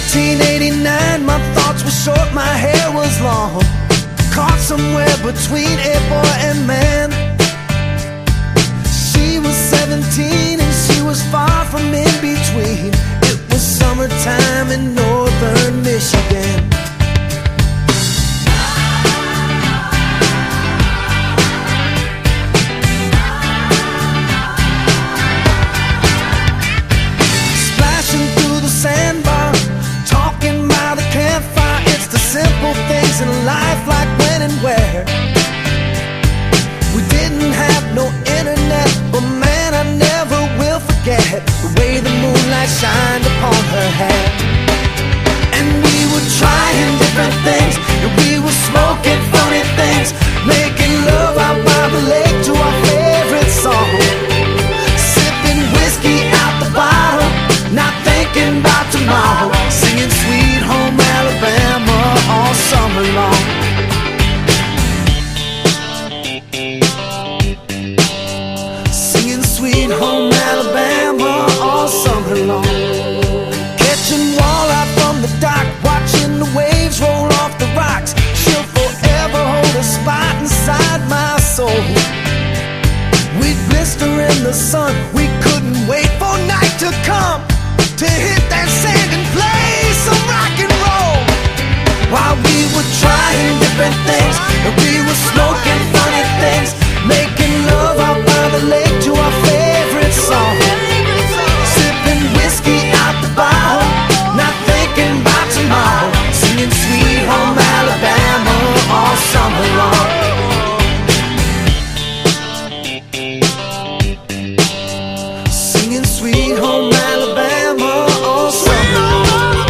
1989, my thoughts were short, my hair was long, caught somewhere between a boy and man. She was 17 and she was far from in between. It was summertime in northern Michigan. Splashing through the sandbar, talking by the campfire. It's the simple things in life, like when and where. We didn't have no internet, but man, I never will forget the way the moonlight shined upon her hair. And we were trying different things, and we were smoking funny things, making love out by the lake to our favorite song, sipping whiskey out the bottle, not thinking about tomorrow, singing Sweet Home Alabama all summer long. Singing Sweet Home Alabama all summer long. Catching walleye from the dock, watching the waves roll off the rocks. She'll forever hold a spot inside my soul. We'd blister in the sun, we couldn't wait for night to come, to hit that sand and play some rock and roll. While we were trying different things, and we were smoking funny things, making love out by the lake to our favorite song, sipping whiskey out the bottle, not thinking about tomorrow, singing Sweet Home Alabama all summer long. Singing Sweet Home Alabama all summer long.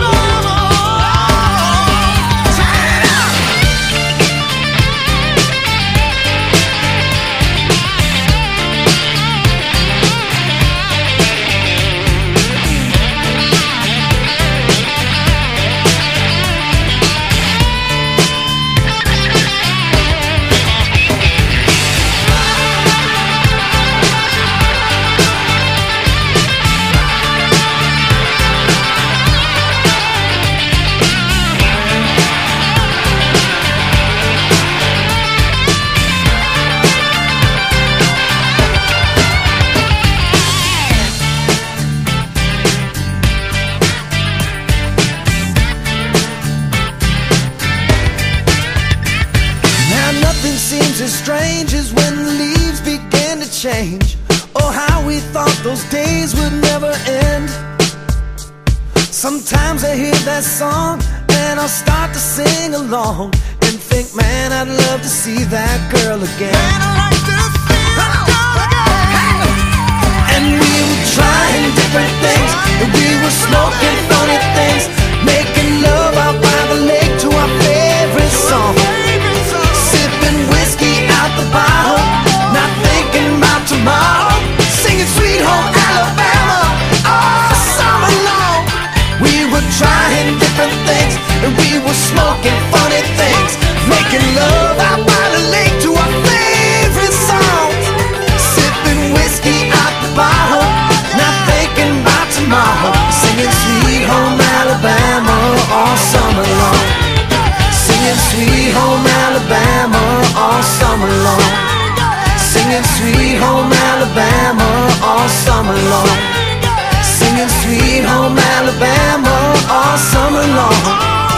Nothing seems as strange as when the leaves began to change. Oh, how we thought those days would never end. Sometimes I hear that song and I'll start to sing along and think, man, I'd love to see that girl again. Man, I'd like to see that girl again. And we were trying different things, and we were smoking funny things, making love out by the lake to our favorite song, the bottle, not thinking about tomorrow, singing Sweet Home Alabama all summer long. We were trying different things, and we were smoking funny things, making love out by the lake to our favorite songs, sipping whiskey out the bottle, not thinking about tomorrow, singing Sweet Home Alabama all summer long. Singing Sweet Home Alabama all summer long. Singing Sweet Home Alabama all summer long. Singing Sweet Home Alabama all summer long.